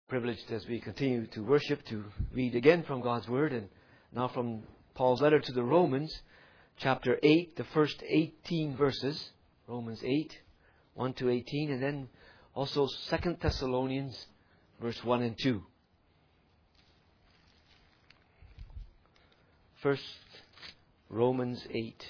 Privileged as we continue to worship to read again from God's Word, and now from Paul's letter to the Romans, chapter 8, the first 18 verses, Romans 8, 1 to 18, and then also 2 Thessalonians, verse 1 and 2. First, Romans 8.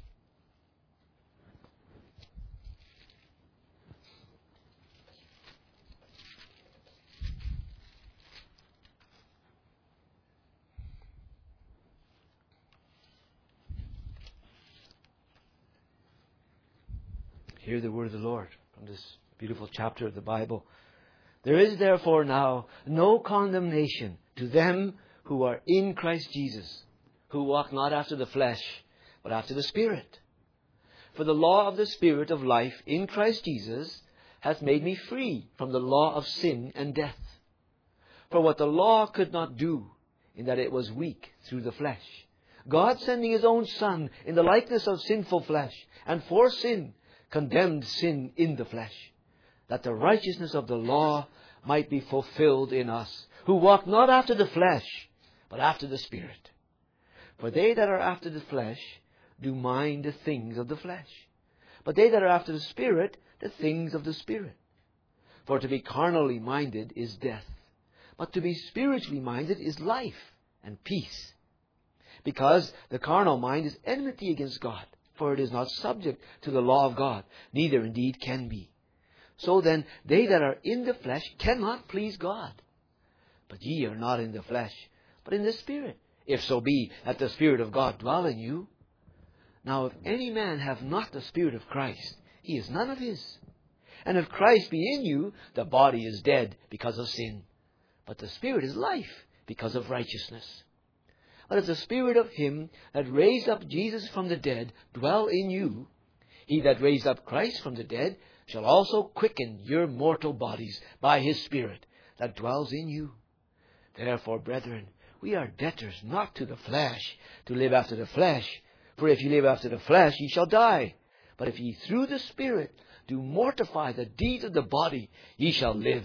Hear the word of the Lord from this beautiful chapter of the Bible. There is therefore now no condemnation to them who are in Christ Jesus, who walk not after the flesh, but after the Spirit. For the law of the Spirit of life in Christ Jesus hath made me free from the law of sin and death. For what the law could not do, in that it was weak through the flesh, God sending His own Son in the likeness of sinful flesh, and for sin, condemned sin in the flesh, that the righteousness of the law might be fulfilled in us, who walk not after the flesh, but after the Spirit. For they that are after the flesh do mind the things of the flesh, but they that are after the Spirit, the things of the Spirit. For to be carnally minded is death, but to be spiritually minded is life and peace. Because the carnal mind is enmity against God, for it is not subject to the law of God, neither indeed can be. So then, they that are in the flesh cannot please God. But ye are not in the flesh, but in the Spirit, if so be that the Spirit of God dwell in you. Now if any man have not the Spirit of Christ, he is none of his. And if Christ be in you, the body is dead because of sin, but the Spirit is life because of righteousness. But if the Spirit of Him that raised up Jesus from the dead dwell in you, He that raised up Christ from the dead shall also quicken your mortal bodies by His Spirit that dwells in you. Therefore, brethren, we are debtors not to the flesh, to live after the flesh. For if ye live after the flesh, ye shall die. But if ye through the Spirit do mortify the deeds of the body, ye shall live.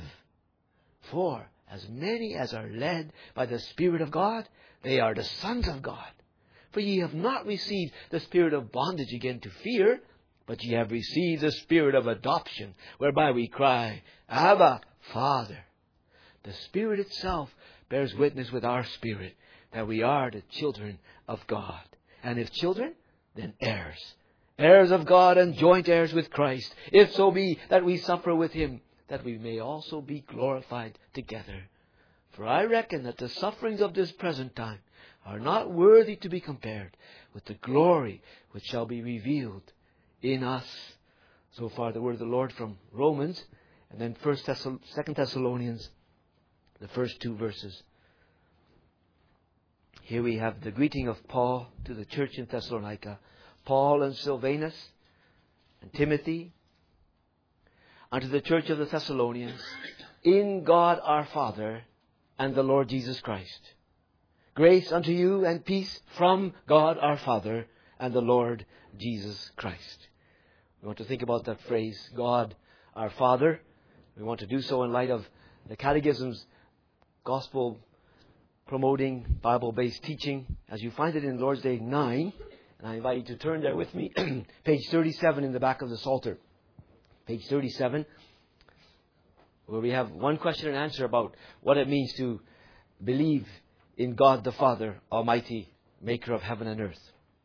For as many as are led by the Spirit of God, they are the sons of God. For ye have not received the spirit of bondage again to fear, but ye have received the Spirit of adoption, whereby we cry, Abba, Father. The Spirit itself bears witness with our spirit that we are the children of God. And if children, then heirs. Heirs of God and joint heirs with Christ, if so be that we suffer with Him, that we may also be glorified together. For I reckon that the sufferings of this present time are not worthy to be compared with the glory which shall be revealed in us. So far the word of the Lord from Romans, and then 2 Thessalonians, the first two verses. Here we have the greeting of Paul to the church in Thessalonica. Paul and Silvanus and Timothy, unto the church of the Thessalonians, in God our Father and the Lord Jesus Christ. Grace unto you and peace from God our Father and the Lord Jesus Christ. We want to think about that phrase, God our Father. We want to do so in light of the Catechism's gospel promoting Bible-based teaching as you find it in Lord's Day 9. And I invite you to turn there with me. Page 37 in the back of the Psalter. Page 37. Where we have one question and answer about what it means to believe in God the Father, Almighty, Maker of heaven and earth.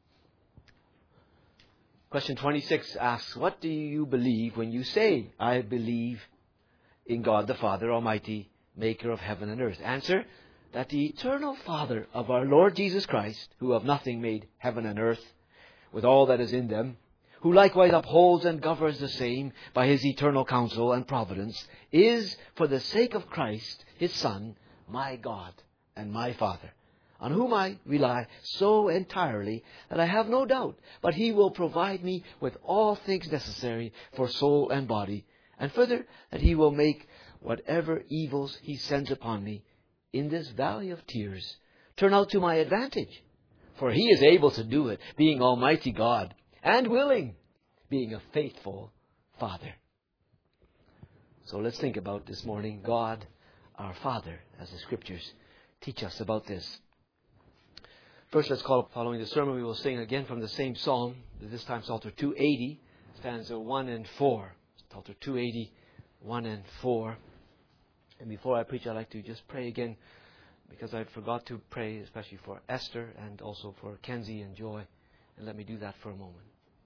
Question 26 asks, what do you believe when you say, I believe in God the Father, Almighty, Maker of heaven and earth? Answer, that the eternal Father of our Lord Jesus Christ, who of nothing made heaven and earth, with all that is in them, who likewise upholds and governs the same by His eternal counsel and providence, is, for the sake of Christ, His Son, my God and my Father, on whom I rely so entirely that I have no doubt, but He will provide me with all things necessary for soul and body, and further, that He will make whatever evils He sends upon me in this valley of tears turn out to my advantage. For He is able to do it, being Almighty God, and willing, being a faithful Father. So let's think about this morning, God our Father, as the Scriptures teach us about this. First, let's call, following the sermon, we will sing again from the same psalm, this time Psalter 280, stanza 1 and 4. Psalter 280, 1 and 4. And before I preach, I'd like to just pray again, because I forgot to pray, especially for Esther and also for Kenzie and Joy. And let me do that for a moment.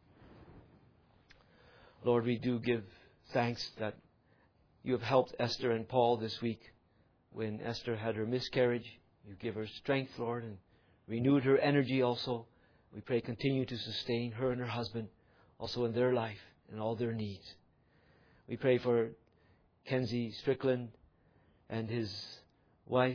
Lord, we do give thanks that you have helped Esther and Paul this week. When Esther had her miscarriage, you give her strength, Lord, and renewed her energy also. We pray continue to sustain her and her husband also in their life and all their needs. We pray for Kenzie Strickland and his wife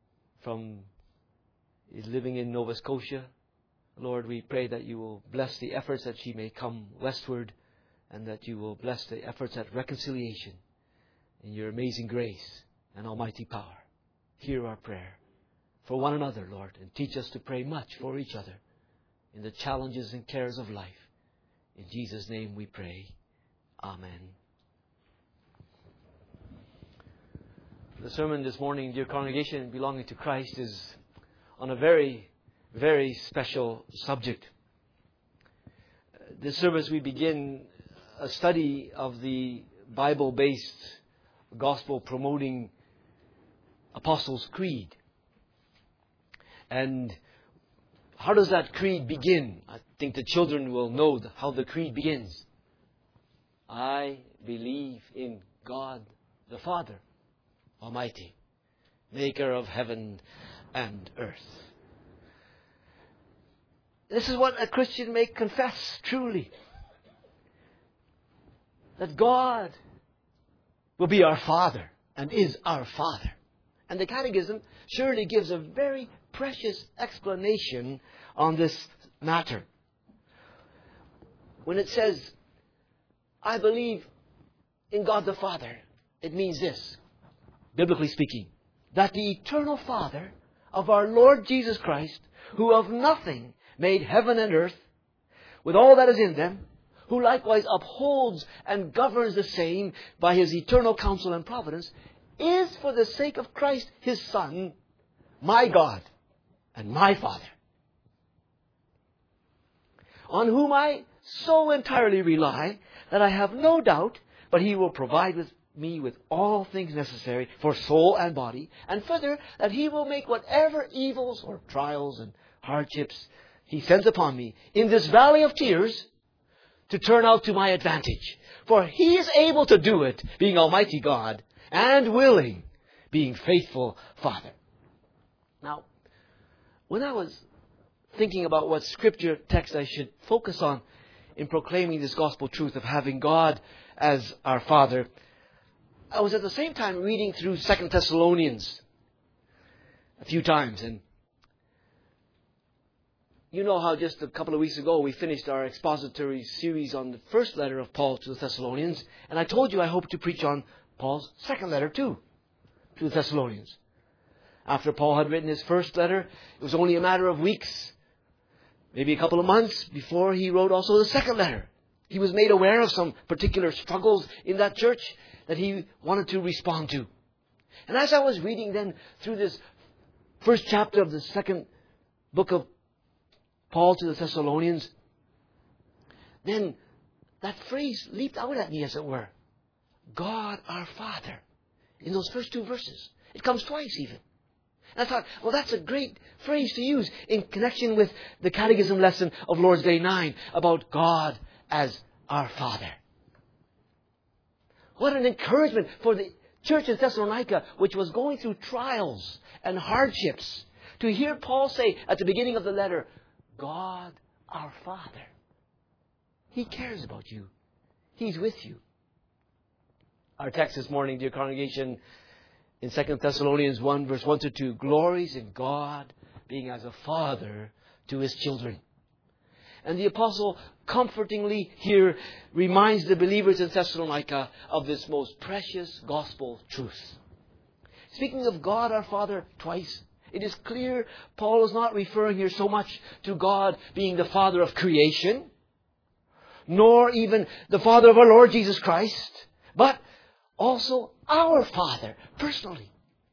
is living in Nova Scotia. Lord, we pray that you will bless the efforts that she may come westward, and that you will bless the efforts at reconciliation in your amazing grace and almighty power. Hear our prayer for one another, Lord, and teach us to pray much for each other in the challenges and cares of life. In Jesus' name we pray. Amen. The sermon this morning, dear congregation, belonging to Christ, is on a very, very special subject. This service we begin a study of the Bible-based, gospel-promoting Apostles' Creed. And how does that creed begin? I think the children will know how the creed begins. I believe in God the Father Almighty, maker of heaven and earth. This is what a Christian may confess truly. That God will be our Father and is our Father. And the Catechism surely gives a very precious explanation on this matter. When it says, I believe in God the Father, it means this, biblically speaking, that the eternal Father of our Lord Jesus Christ, who of nothing made heaven and earth, with all that is in them, who likewise upholds and governs the same by His eternal counsel and providence, is for the sake of Christ His Son, my God and my Father, on whom I so entirely rely that I have no doubt but He will provide me with all things necessary for soul and body, and further, that He will make whatever evils or trials and hardships He sends upon me in this valley of tears to turn out to my advantage. For He is able to do it, being Almighty God, and willing, being faithful Father. Now, when I was thinking about what Scripture text I should focus on in proclaiming this gospel truth of having God as our Father, I was at the same time reading through 2 Thessalonians a few times. And you know how just a couple of weeks ago we finished our expository series on the first letter of Paul to the Thessalonians. And I told you I hope to preach on Paul's second letter too, to the Thessalonians. After Paul had written his first letter, it was only a matter of weeks, maybe a couple of months, before he wrote also the second letter. He was made aware of some particular struggles in that church that he wanted to respond to. And as I was reading then through this first chapter of the second book of Paul to the Thessalonians, then that phrase leaped out at me, as it were. God our Father. In those first two verses. It comes twice even. And I thought, well, that's a great phrase to use in connection with the Catechism lesson of Lord's Day 9 about God as our Father. What an encouragement for the church in Thessalonica, which was going through trials and hardships, to hear Paul say at the beginning of the letter, God our Father. He cares about you. He's with you. Our text this morning, dear congregation, in 2 Thessalonians 1, verse 1 to 2, glories in God being as a father to His children. And the apostle comfortingly here reminds the believers in Thessalonica of this most precious gospel truth. Speaking of God our Father twice, it is clear Paul is not referring here so much to God being the Father of creation, nor even the Father of our Lord Jesus Christ, but also our Father, personally.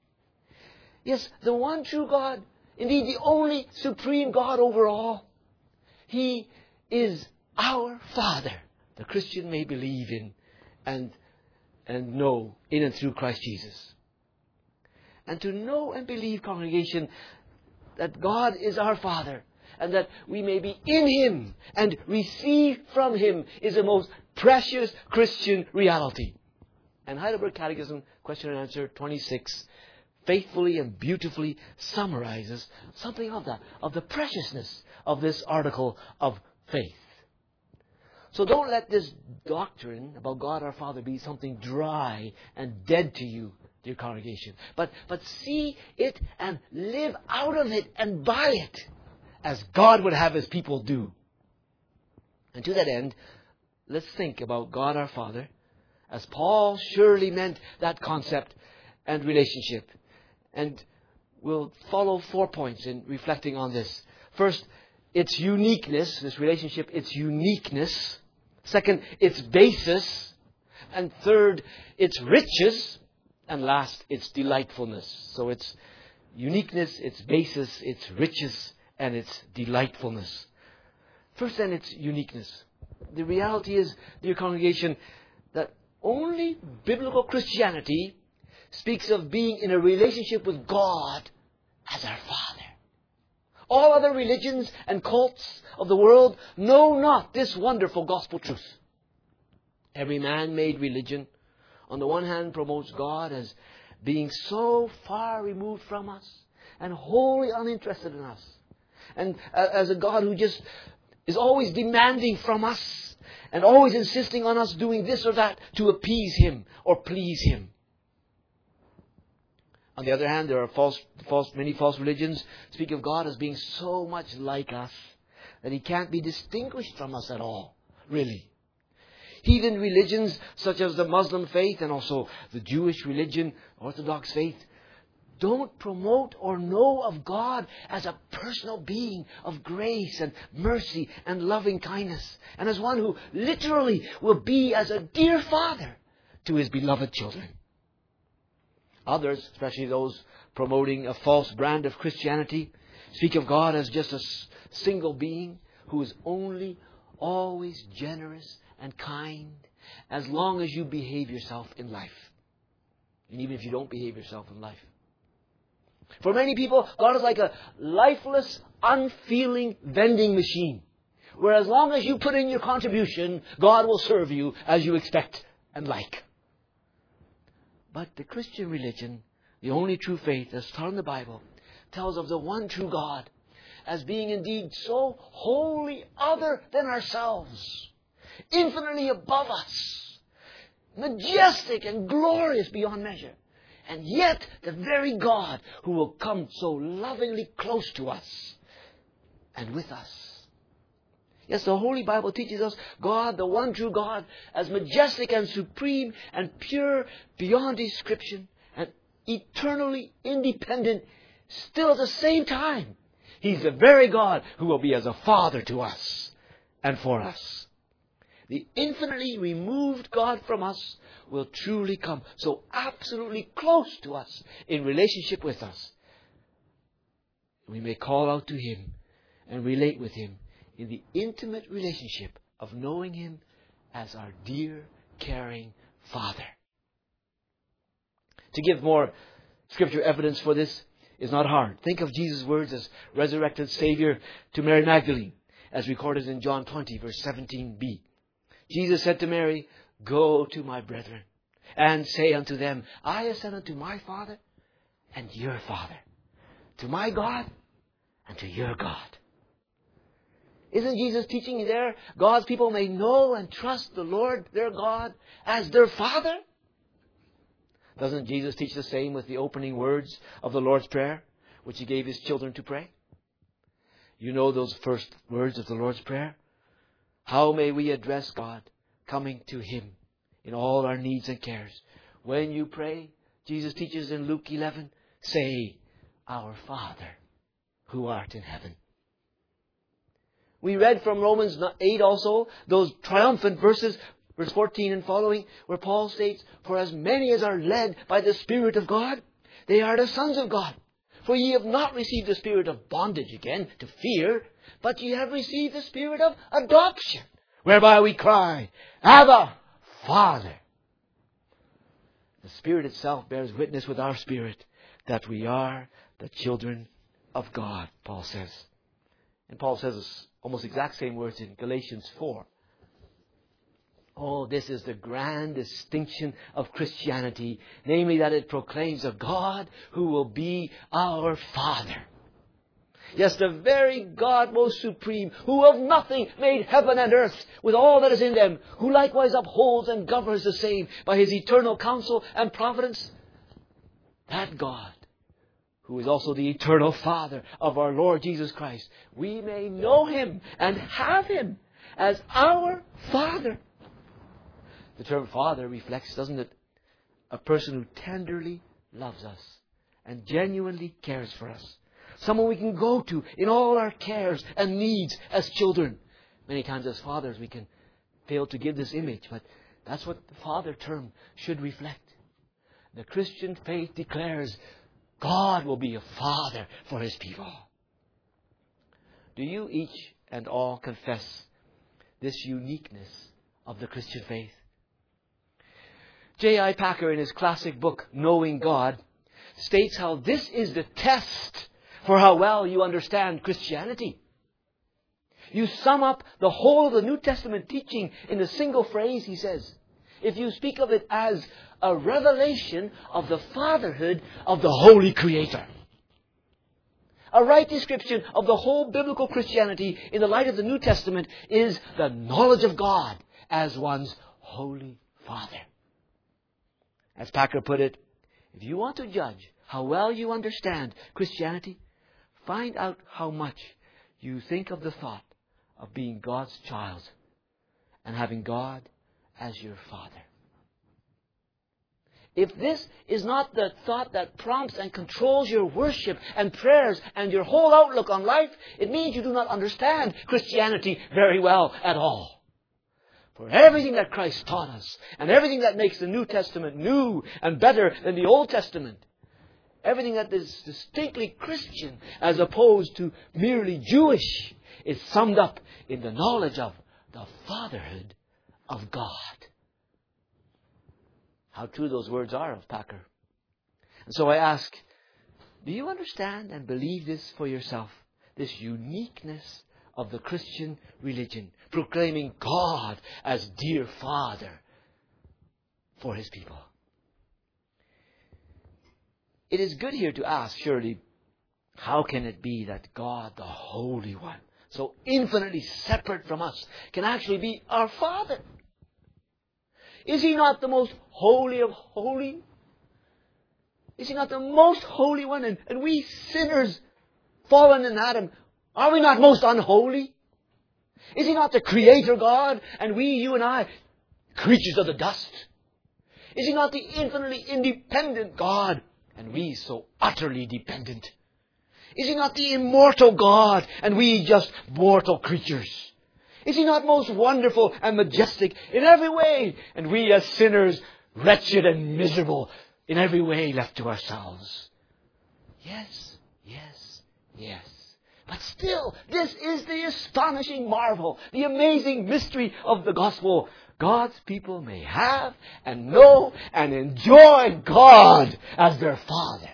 Yes, the one true God, indeed the only supreme God over all. He is our Father. The Christian may believe in and know in and through Christ Jesus. And to know and believe, congregation, that God is our Father and that we may be in Him and receive from Him is a most precious Christian reality. And Heidelberg Catechism, question and answer 26, faithfully and beautifully summarizes something of that, of the preciousness of this article of faith. So don't let this doctrine about God our Father be something dry and dead to you, dear congregation. But see it and live out of it and by it as God would have His people do. And to that end, let's think about God our Father as Paul surely meant that concept and relationship. And we'll follow 4 points in reflecting on this. First, its uniqueness, this relationship, its uniqueness. Second, its basis. And third, its riches. And last, its delightfulness. So its uniqueness, its basis, its riches, and its delightfulness. First then, its uniqueness. The reality is, dear congregation, that only biblical Christianity speaks of being in a relationship with God as our Father. All other religions and cults of the world know not this wonderful gospel truth. Every man-made religion, on the one hand, promotes God as being so far removed from us and wholly uninterested in us. And as a God who just is always demanding from us and always insisting on us doing this or that to appease Him or please Him. On the other hand, there are many false religions speak of God as being so much like us that He can't be distinguished from us at all, really. Heathen religions such as the Muslim faith and also the Jewish religion, Orthodox faith, don't promote or know of God as a personal being of grace and mercy and loving kindness, and as one who literally will be as a dear father to His beloved children. Others, especially those promoting a false brand of Christianity, speak of God as just a single being who is only always generous and kind as long as you behave yourself in life. And even if you don't behave yourself in life. For many people, God is like a lifeless, unfeeling vending machine, where as long as you put in your contribution, God will serve you as you expect and like. But the Christian religion, the only true faith as taught in the Bible, tells of the one true God as being indeed so wholly other than ourselves, infinitely above us, majestic and glorious beyond measure, and yet the very God who will come so lovingly close to us and with us. Yes, the Holy Bible teaches us God, the one true God, as majestic and supreme and pure beyond description and eternally independent, still at the same time. He's the very God who will be as a father to us and for us. The infinitely removed God from us will truly come so absolutely close to us in relationship with us. We may call out to Him and relate with Him in the intimate relationship of knowing Him as our dear, caring Father. To give more Scripture evidence for this is not hard. Think of Jesus' words as resurrected Savior to Mary Magdalene, as recorded in John 20, verse 17b. Jesus said to Mary, "Go to my brethren, and say unto them, I ascend unto my Father and your Father, to my God and to your God." Isn't Jesus teaching there God's people may know and trust the Lord, their God, as their Father? Doesn't Jesus teach the same with the opening words of the Lord's Prayer, which He gave His children to pray? You know those first words of the Lord's Prayer? How may we address God, coming to Him in all our needs and cares? When you pray, Jesus teaches in Luke 11, say, Our Father, who art in heaven. We read from Romans 8 also, those triumphant verses, verse 14 and following, where Paul states, For as many as are led by the Spirit of God, they are the sons of God. For ye have not received the spirit of bondage again to fear, but ye have received the spirit of adoption, whereby we cry, Abba, Father. The Spirit itself bears witness with our spirit that we are the children of God, Paul says. And Paul says almost exact same words in Galatians 4. Oh, this is the grand distinction of Christianity, namely that it proclaims a God who will be our Father. Yes, the very God most supreme, who of nothing made heaven and earth with all that is in them, who likewise upholds and governs the same by His eternal counsel and providence. That God, who is also the eternal Father of our Lord Jesus Christ, we may know Him and have Him as our Father. The term Father reflects, doesn't it, a person who tenderly loves us and genuinely cares for us. Someone we can go to in all our cares and needs as children. Many times as fathers we can fail to give this image, but that's what the Father term should reflect. The Christian faith declares God will be a Father for His people. Do you each and all confess this uniqueness of the Christian faith? J.I. Packer, in his classic book, Knowing God, states how this is the test for how well you understand Christianity. You sum up the whole of the New Testament teaching in a single phrase, he says. If you speak of it as a revelation of the fatherhood of the Holy Creator. A right description of the whole biblical Christianity in the light of the New Testament is the knowledge of God as one's Holy Father. As Packer put it, if you want to judge how well you understand Christianity, find out how much you think of the thought of being God's child and having God as your Father. If this is not the thought that prompts and controls your worship and prayers and your whole outlook on life, it means you do not understand Christianity very well at all. For everything that Christ taught us, and everything that makes the New Testament new and better than the Old Testament, everything that is distinctly Christian as opposed to merely Jewish, is summed up in the knowledge of the fatherhood of God. How true those words are of Packer. And so I ask, do you understand and believe this for yourself? This uniqueness of the Christian religion, proclaiming God as dear Father for His people. It is good here to ask, surely, how can it be that God, the Holy One, so infinitely separate from us, can actually be our Father? Is He not the most holy of holy? Is He not the most holy one? And we sinners, fallen in Adam, are we not most unholy? Is He not the Creator God? And we, you and I, creatures of the dust? Is He not the infinitely independent God? And we so utterly dependent? Is He not the immortal God? And we just mortal creatures? Is He not most wonderful and majestic in every way? And we as sinners, wretched and miserable in every way left to ourselves? Yes, yes, yes. But still, this is the astonishing marvel, the amazing mystery of the gospel. God's people may have and know and enjoy God as their Father.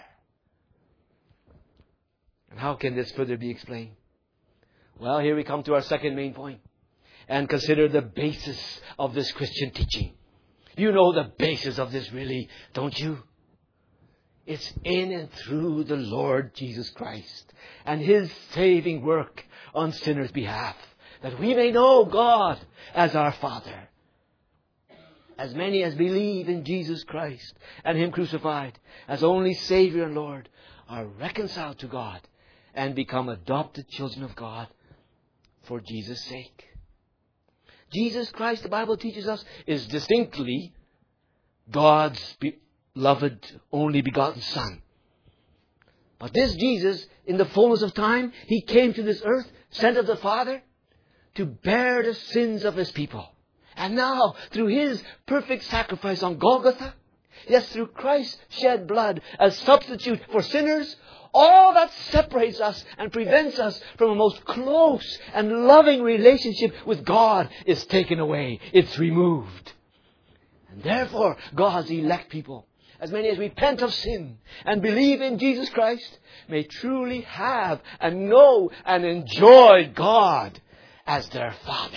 And how can this further be explained? Well, here we come to our second main point and consider the basis of this Christian teaching. You know the basis of this really, don't you? It's in and through the Lord Jesus Christ and His saving work on sinners' behalf, that we may know God as our Father. As many as believe in Jesus Christ and Him crucified as only Savior and Lord are reconciled to God and become adopted children of God for Jesus' sake. Jesus Christ, the Bible teaches us, is distinctly God's beloved, only begotten Son. But this Jesus, in the fullness of time, He came to this earth, sent of the Father, to bear the sins of His people. And now, through His perfect sacrifice on Golgotha, yes, through Christ's shed blood as substitute for sinners, all that separates us and prevents us from a most close and loving relationship with God is taken away. It's removed. And therefore, God's elect people, as many as repent of sin and believe in Jesus Christ, may truly have and know and enjoy God as their Father.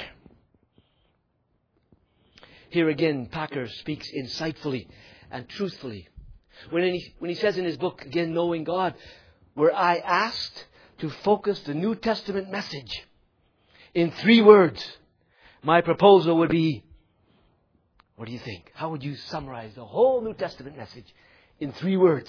Here again, Packer speaks insightfully and truthfully. When he says in his book, again, Knowing God, were I asked to focus the New Testament message in 3 words, my proposal would be, what do you think? How would you summarize the whole New Testament message in 3 words?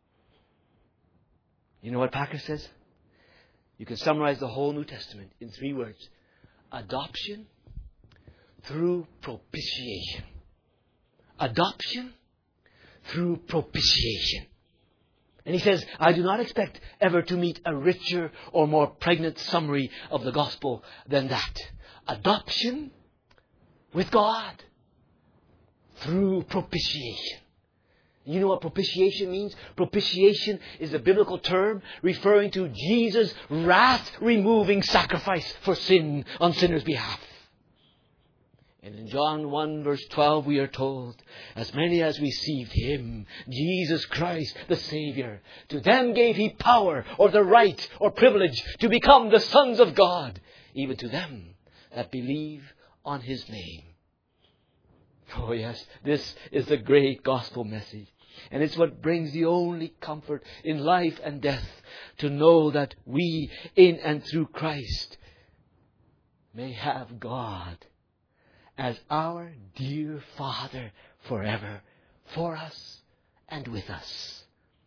You know what Packer says? You can summarize the whole New Testament in 3 words. Adoption through propitiation. Adoption through propitiation. And he says, I do not expect ever to meet a richer or more pregnant summary of the gospel than that. Adoption with God through propitiation. You know what propitiation means? Propitiation is a biblical term referring to Jesus' wrath-removing sacrifice for sin on sinners' behalf. And in John 1 verse 12 we are told, as many as received Him, Jesus Christ the Savior, to them gave He power or the right or privilege to become the sons of God, even to them that believe on His name. Oh yes, this is the great gospel message. And it's what brings the only comfort in life and death, to know that we, in and through Christ, may have God as our dear Father forever, for us and with us.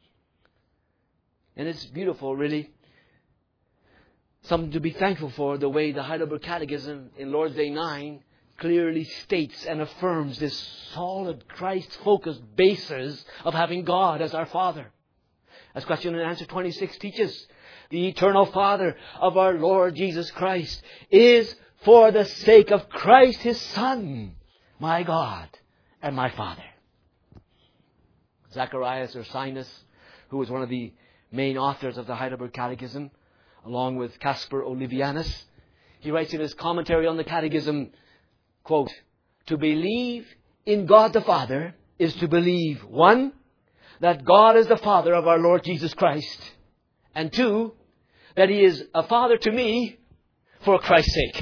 And it's beautiful, really. Something to be thankful for, the way the Heidelberg Catechism in Lord's Day 9 clearly states and affirms this solid Christ-focused basis of having God as our Father. As question and answer 26 teaches, the eternal Father of our Lord Jesus Christ is, for the sake of Christ His Son, my God and my Father. Zacharias Ursinus, who was one of the main authors of the Heidelberg Catechism, along with Caspar Olivianus, he writes in his commentary on the Catechism, quote, to believe in God the Father is to believe, 1, that God is the Father of our Lord Jesus Christ, and 2, that He is a Father to me for Christ's sake.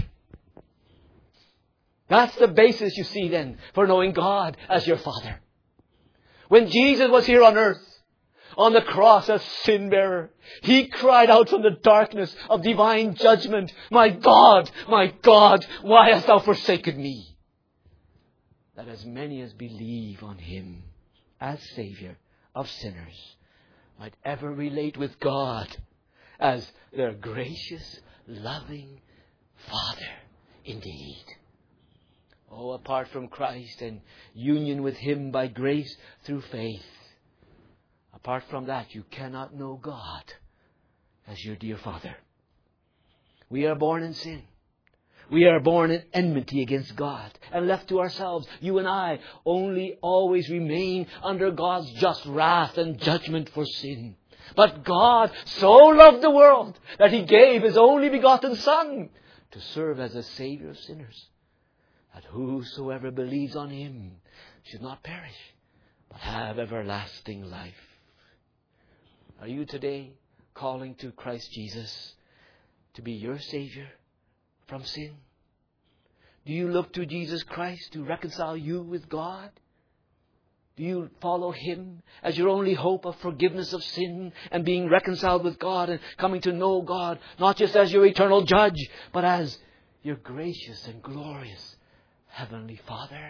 That's the basis, you see, then, for knowing God as your Father. When Jesus was here on earth, on the cross as sin bearer, He cried out from the darkness of divine judgment, my God, why hast Thou forsaken me? That as many as believe on Him as Savior of sinners might ever relate with God as their gracious, loving Father indeed. Oh, apart from Christ and union with Him by grace through faith, apart from that, you cannot know God as your dear Father. We are born in sin. We are born in enmity against God. And left to ourselves, you and I only always remain under God's just wrath and judgment for sin. But God so loved the world that He gave His only begotten Son to serve as a Savior of sinners, that whosoever believes on Him should not perish, but have everlasting life. Are you today calling to Christ Jesus to be your Savior from sin? Do you look to Jesus Christ to reconcile you with God? Do you follow Him as your only hope of forgiveness of sin and being reconciled with God and coming to know God, not just as your eternal judge, but as your gracious and glorious Heavenly Father?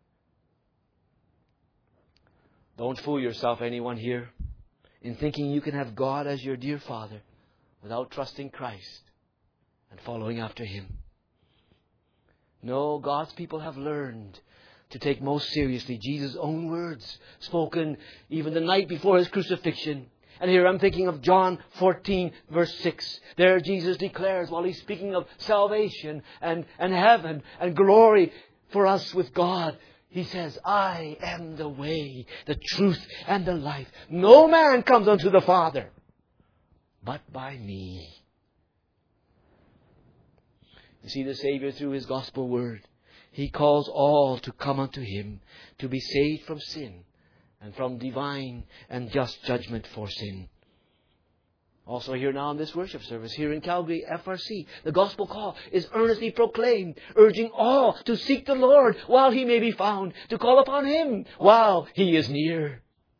Don't fool yourself, anyone here, in thinking you can have God as your dear Father without trusting Christ and following after Him. No, God's people have learned to take most seriously Jesus' own words, spoken even the night before His crucifixion. And here I'm thinking of John 14, verse 6. There Jesus declares, while He's speaking of salvation and heaven and glory for us with God, He says, I am the way, the truth, and the life. No man comes unto the Father but by me. You see, the Savior, through His gospel word, He calls all to come unto Him, to be saved from sin and from divine and just judgment for sin. Also here now in this worship service, here in Calgary FRC, the gospel call is earnestly proclaimed, urging all to seek the Lord while He may be found, to call upon Him while He is near.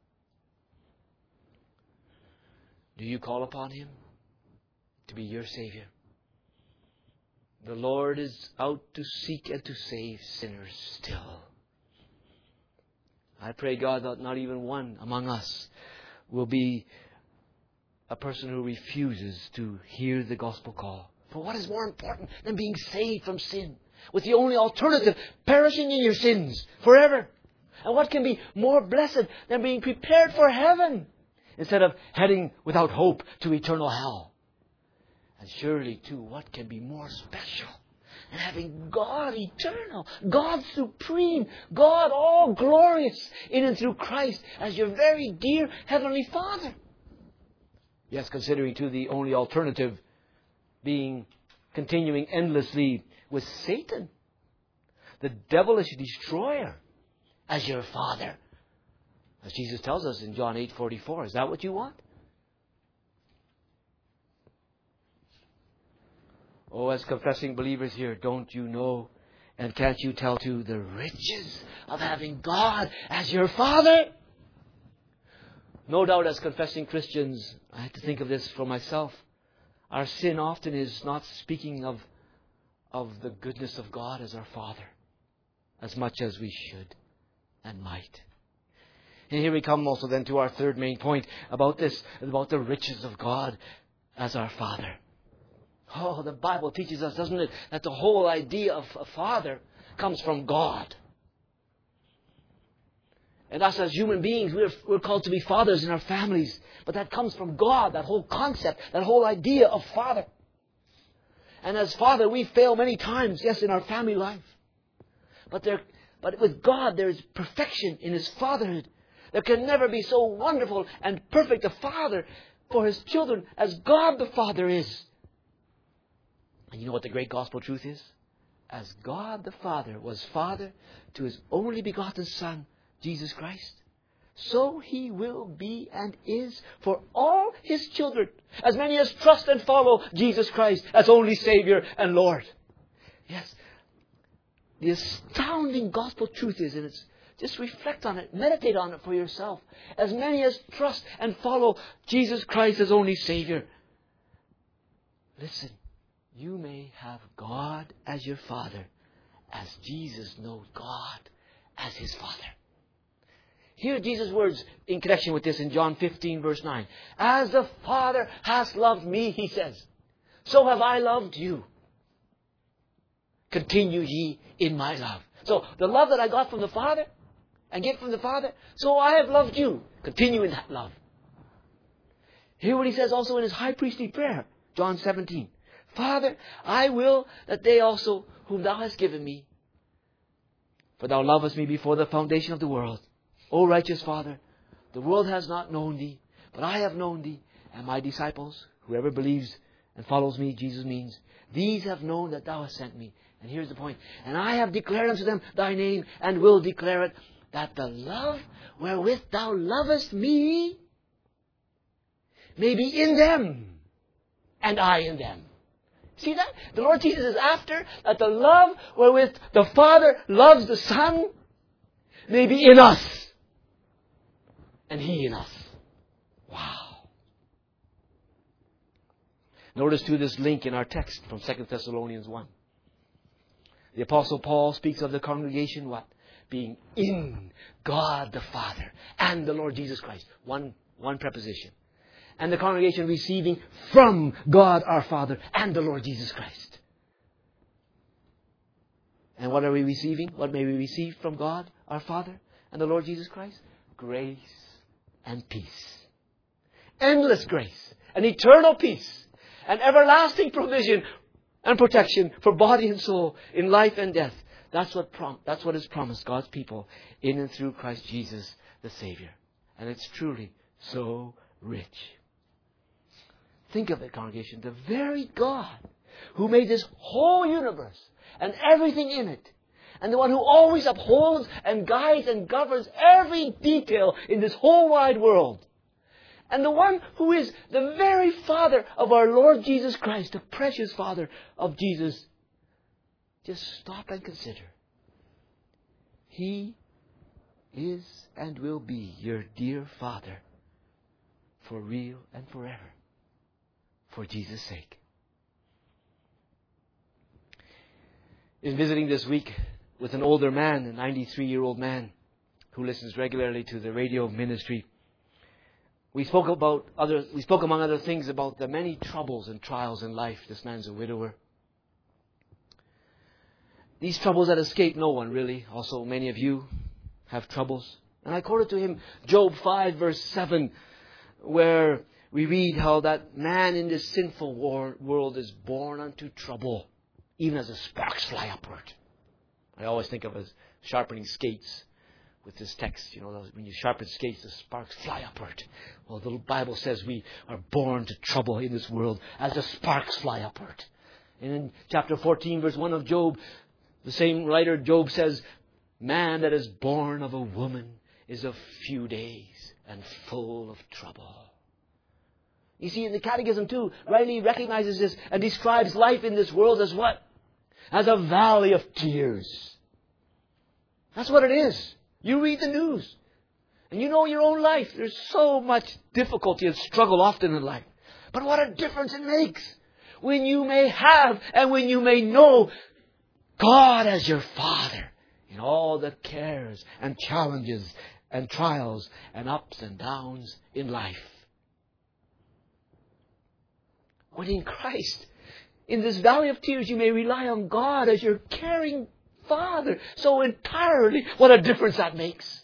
Do you call upon Him to be your Savior? The Lord is out to seek and to save sinners still. I pray, God, that not even one among us will be a person who refuses to hear the gospel call. For what is more important than being saved from sin, with the only alternative, perishing in your sins forever? And what can be more blessed than being prepared for heaven, instead of heading without hope to eternal hell? And surely, too, what can be more special than having God eternal, God supreme, God all glorious in and through Christ as your very dear Heavenly Father? Yes, considering, too, the only alternative being continuing endlessly with Satan, the devilish destroyer, as your father. As Jesus tells us in John 8:44. Is that what you want? Oh, as confessing believers here, don't you know and can't you tell too the riches of having God as your Father? No doubt as confessing Christians, I have to think of this for myself. Our sin often is not speaking of the goodness of God as our Father as much as we should and might. And here we come also then to our third main point about this, about the riches of God as our Father. Oh, the Bible teaches us, doesn't it, that the whole idea of a father comes from God. And us as human beings, we're called to be fathers in our families. But that comes from God, that whole concept, that whole idea of father. And as father, we fail many times, yes, in our family life. But with God, there is perfection in His fatherhood. There can never be so wonderful and perfect a father for His children as God the Father is. And you know what the great gospel truth is? As God the Father was Father to His only begotten Son, Jesus Christ, so He will be and is for all His children, as many as trust and follow Jesus Christ as only Savior and Lord. Yes, the astounding gospel truth is, and it's just reflect on it, meditate on it for yourself. As many as trust and follow Jesus Christ as only Savior. Listen, you may have God as your Father, as Jesus knows God as His Father. Hear Jesus' words in connection with this in John 15, verse 9. As the Father has loved me, He says, so have I loved you. Continue ye in my love. So the love that I got from the Father and get from the Father, so I have loved you. Continue in that love. Hear what He says also in His high priestly prayer, John 17. Father, I will that they also whom Thou hast given me, for Thou lovest me before the foundation of the world. O righteous Father, the world has not known Thee, but I have known Thee, and my disciples, whoever believes and follows me, Jesus means, these have known that Thou hast sent me. And here's the point. And I have declared unto them Thy name, and will declare it, that the love wherewith Thou lovest me may be in them, and I in them. See that? The Lord Jesus is after that the love wherewith the Father loves the Son may be in us, and He in us. Wow. Notice too this link in our text from 2 Thessalonians 1. The Apostle Paul speaks of the congregation what? Being in God the Father and the Lord Jesus Christ. One preposition. And the congregation receiving from God our Father and the Lord Jesus Christ. And what are we receiving? What may we receive from God our Father and the Lord Jesus Christ? Grace and peace. Endless grace and eternal peace and everlasting provision and protection for body and soul in life and death. That's what is promised God's people in and through Christ Jesus the Savior. And it's truly so rich. Think of it, congregation. The very God who made this whole universe and everything in it, and the one who always upholds and guides and governs every detail in this whole wide world, and the one who is the very Father of our Lord Jesus Christ, the precious Father of Jesus, just stop and consider. He is and will be your dear Father for real and forever, for Jesus' sake. In visiting this week with an older man, a 93-year-old man who listens regularly to the radio ministry, we spoke among other things about the many troubles and trials in life. This man's a widower. These troubles that escape no one, really. Also, many of you have troubles. And I quoted to him Job 5, verse 7, where we read how that man in this sinful world is born unto trouble, even as the sparks fly upward. I always think of as sharpening skates with this text. You know, when you sharpen skates, the sparks fly upward. Well, the Bible says we are born to trouble in this world as the sparks fly upward. And in chapter 14, verse 1 of Job, the same writer, Job, says, man that is born of a woman is of few days and full of trouble. You see, in the Catechism too, rightly recognizes this and describes life in this world as what? As a valley of tears. That's what it is. You read the news and you know your own life. There's so much difficulty and struggle often in life. But what a difference it makes when you may have and when you may know God as your Father in all the cares and challenges and trials and ups and downs in life. When in Christ, in this valley of tears, you may rely on God as your caring Father so entirely. What a difference that makes.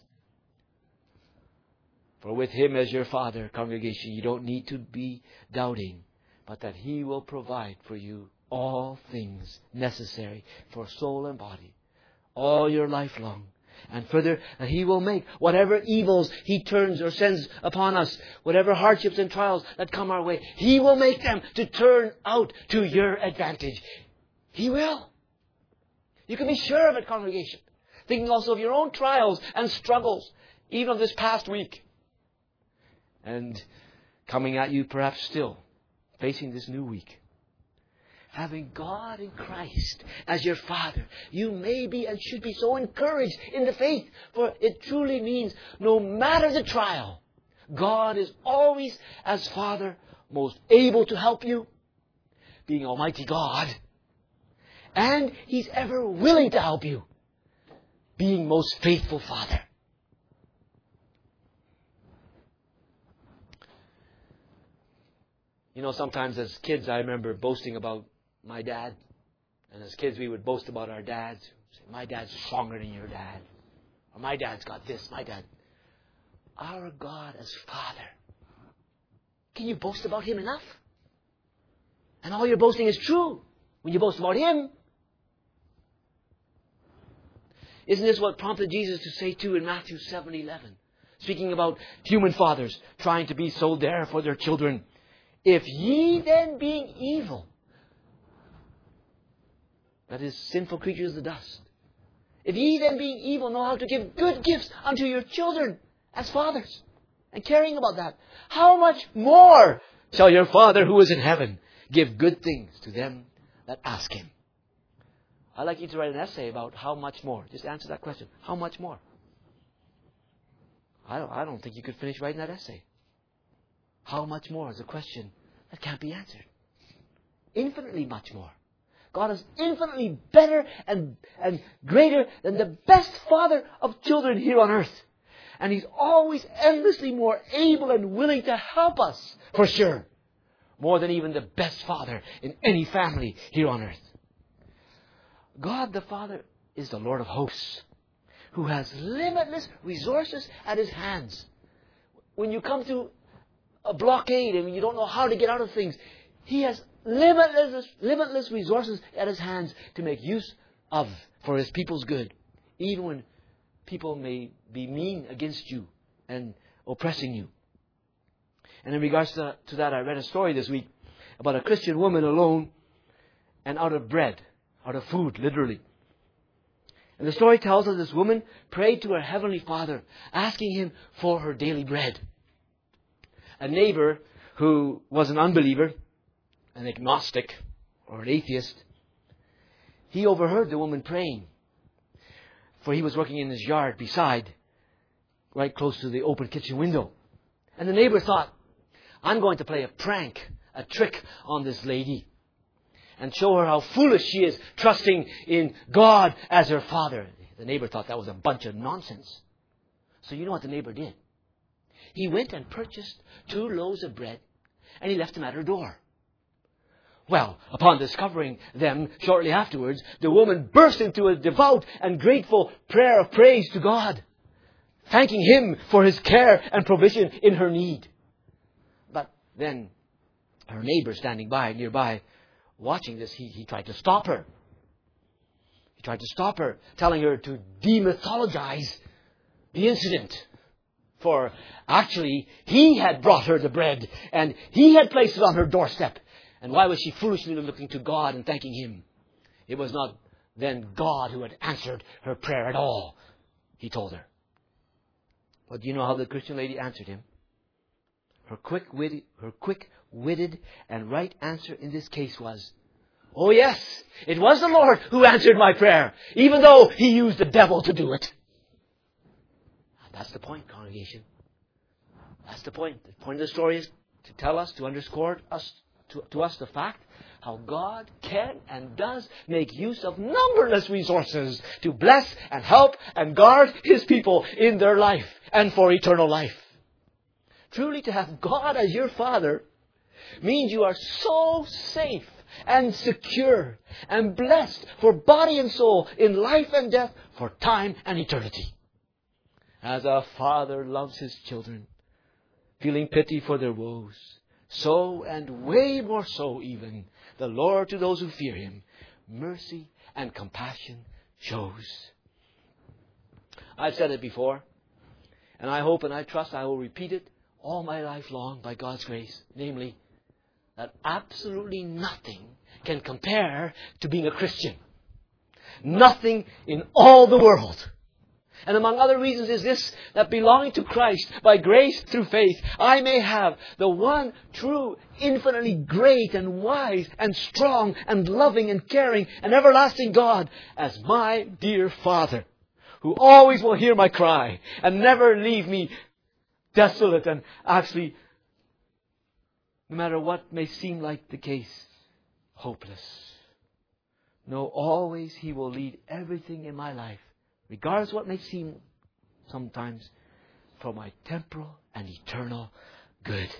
For with Him as your Father, congregation, you don't need to be doubting, but that He will provide for you all things necessary for soul and body, all your life long. And further, that He will make whatever evils He turns or sends upon us, whatever hardships and trials that come our way, He will make them to turn out to your advantage. He will. You can be sure of it, congregation. Thinking also of your own trials and struggles, even of this past week. And coming at you perhaps still, facing this new week. Having God in Christ as your Father, you may be and should be so encouraged in the faith. For it truly means no matter the trial, God is always as Father most able to help you, being Almighty God. And He's ever willing to help you, being most faithful Father. You know, sometimes as kids I remember boasting about my dad. And as kids we would boast about our dads. Say, my dad's stronger than your dad. Or my dad's got this, my dad. Our God as Father. Can you boast about Him enough? And all your boasting is true when you boast about Him. Isn't this what prompted Jesus to say too in Matthew 7:11? Speaking about human fathers trying to be so there for their children. If ye then being evil, that is, sinful creatures of the dust. If ye then being evil know how to give good gifts unto your children as fathers, and caring about that, how much more shall your Father who is in heaven give good things to them that ask Him? I'd like you to write an essay about how much more. Just answer that question. How much more? I don't think you could finish writing that essay. How much more is a question that can't be answered. Infinitely much more. God is infinitely better and greater than the best father of children here on earth. And He's always endlessly more able and willing to help us, for sure. More than even the best father in any family here on earth. God the Father is the Lord of hosts, who has limitless resources at His hands. When you come to a blockade and you don't know how to get out of things, He has limitless resources at His hands to make use of for His people's good, even when people may be mean against you and oppressing you. And in regards to that, I read a story this week about a Christian woman alone and out of bread, out of food, literally. And the story tells us this woman prayed to her Heavenly Father, asking Him for her daily bread. A neighbor who was an unbeliever, an agnostic, or an atheist, he overheard the woman praying. For he was working in his yard beside, right close to the open kitchen window. And the neighbor thought, I'm going to play a prank, a trick on this lady, and show her how foolish she is, trusting in God as her Father. The neighbor thought that was a bunch of nonsense. So you know what the neighbor did? He went and purchased 2 loaves of bread, and he left them at her door. Well, upon discovering them shortly afterwards, the woman burst into a devout and grateful prayer of praise to God, thanking Him for His care and provision in her need. But then her neighbor standing by, nearby, watching this, he tried to stop her. He tried to stop her, telling her to demythologize the incident. For actually, he had brought her the bread, and he had placed it on her doorstep. And why was she foolishly looking to God and thanking Him? It was not then God who had answered her prayer at all, he told her. But do you know how the Christian lady answered him? Her quick-witted and right answer in this case was, oh yes, it was the Lord who answered my prayer, even though He used the devil to do it. And that's the point, congregation. That's the point. The point of the story is to tell us, to underscore to us the fact how God can and does make use of numberless resources to bless and help and guard His people in their life and for eternal life. Truly, to have God as your Father means you are so safe and secure and blessed for body and soul in life and death for time and eternity. As a father loves his children, feeling pity for their woes, so and way more so even, the Lord to those who fear Him, mercy and compassion shows. I've said it before, and I hope and I trust I will repeat it all my life long by God's grace. Namely, that absolutely nothing can compare to being a Christian. Nothing in all the world. And among other reasons is this, that belonging to Christ by grace through faith, I may have the one true, infinitely great and wise and strong and loving and caring and everlasting God as my dear Father, who always will hear my cry and never leave me desolate and actually, no matter what may seem like the case, hopeless. No, always He will lead everything in my life, regardless of what may seem sometimes, for my temporal and eternal good.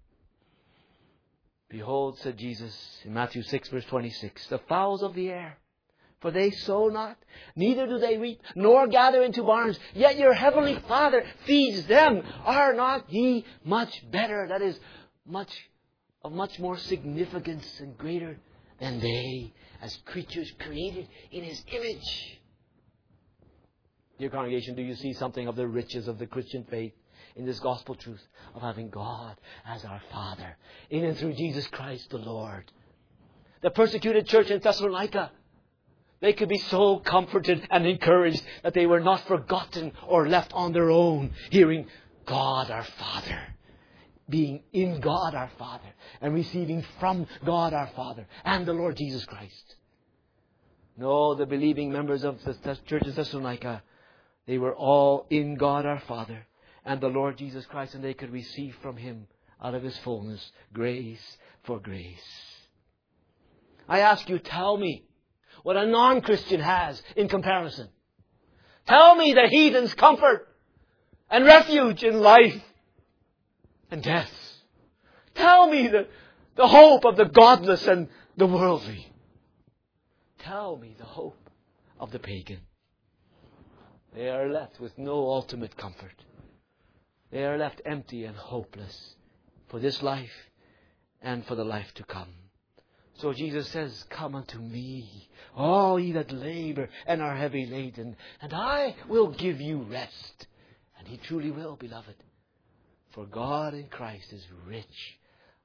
Behold, said Jesus in Matthew 6 verse 26, the fowls of the air, for they sow not, neither do they reap, nor gather into barns, yet your heavenly Father feeds them. Are not ye much better, that is, of much more significance and greater than they, as creatures created in His image? Dear congregation, do you see something of the riches of the Christian faith in this gospel truth of having God as our Father in and through Jesus Christ the Lord? The persecuted church in Thessalonica, they could be so comforted and encouraged that they were not forgotten or left on their own, hearing God our Father, being in God our Father, and receiving from God our Father and the Lord Jesus Christ. No, the believing members of the church in Thessalonica, they were all in God our Father and the Lord Jesus Christ, and they could receive from Him out of His fullness grace for grace. I ask you, tell me what a non-Christian has in comparison. Tell me the heathen's comfort and refuge in life and death. Tell me the hope of the godless and the worldly. Tell me the hope of the pagan. They are left with no ultimate comfort. They are left empty and hopeless for this life and for the life to come. So Jesus says, come unto me, all ye that labor and are heavy laden, and I will give you rest. And He truly will, beloved. For God in Christ is rich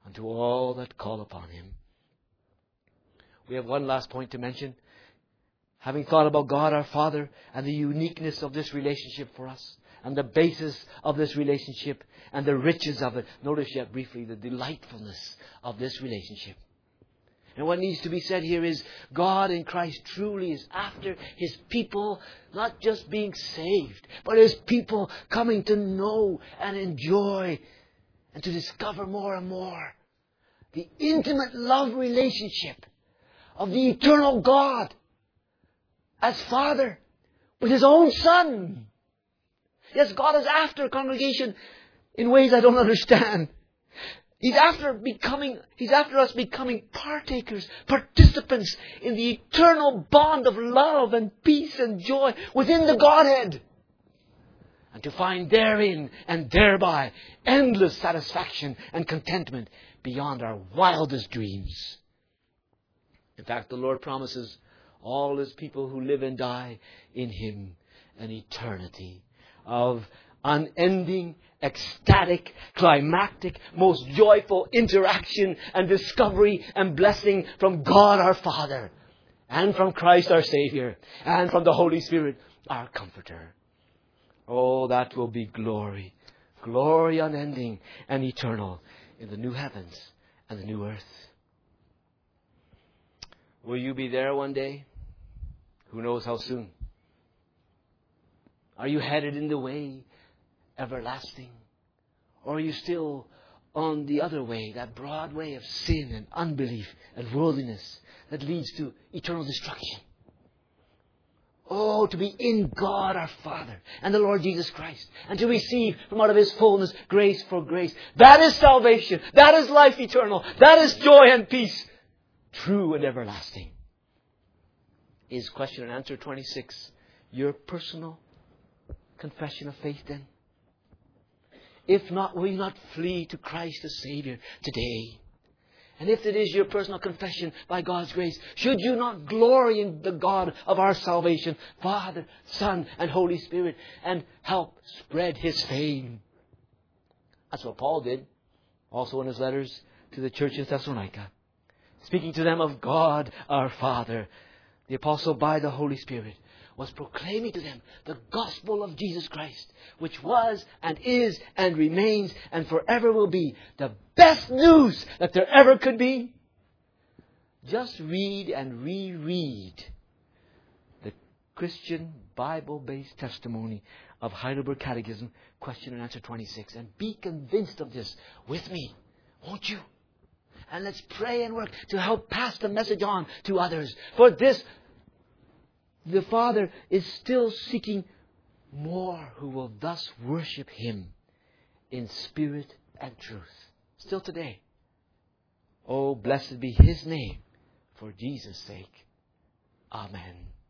unto all that call upon Him. We have one last point to mention. Having thought about God our Father and the uniqueness of this relationship for us, and the basis of this relationship, and the riches of it, notice yet briefly the delightfulness of this relationship. And what needs to be said here is God in Christ truly is after His people not just being saved, but His people coming to know and enjoy and to discover more and more the intimate love relationship of the eternal God as Father with His own Son. Yes, God is after congregation in ways I don't understand. He's after us becoming partakers, participants in the eternal bond of love and peace and joy within the Godhead. And to find therein and thereby endless satisfaction and contentment beyond our wildest dreams. In fact, the Lord promises all His people who live and die in Him an eternity of unending, ecstatic, climactic, most joyful interaction and discovery and blessing from God our Father, and from Christ our Savior, and from the Holy Spirit our Comforter. Oh, that will be glory. Glory unending and eternal in the new heavens and the new earth. Will you be there one day? Who knows how soon? Are you headed in the way everlasting? Or are you still on the other way, that broad way of sin and unbelief and worldliness that leads to eternal destruction? Oh, to be in God our Father and the Lord Jesus Christ, and to receive from out of His fullness grace for grace. That is salvation. That is life eternal. That is joy and peace, true and everlasting. Is question and answer 26 your personal confession of faith then? If not, will you not flee to Christ the Savior today? And if it is your personal confession by God's grace, should you not glory in the God of our salvation, Father, Son, and Holy Spirit, and help spread His fame? That's what Paul did, also in his letters to the church in Thessalonica. Speaking to them of God our Father, the Apostle by the Holy Spirit was proclaiming to them the gospel of Jesus Christ, which was and is and remains and forever will be the best news that there ever could be. Just read and reread the Christian Bible-based testimony of Heidelberg Catechism, question and answer 26, and be convinced of this with me, won't you? And let's pray and work to help pass the message on to others. For this, the Father is still seeking more who will thus worship Him in spirit and truth. Still today. Oh, blessed be His name for Jesus' sake. Amen.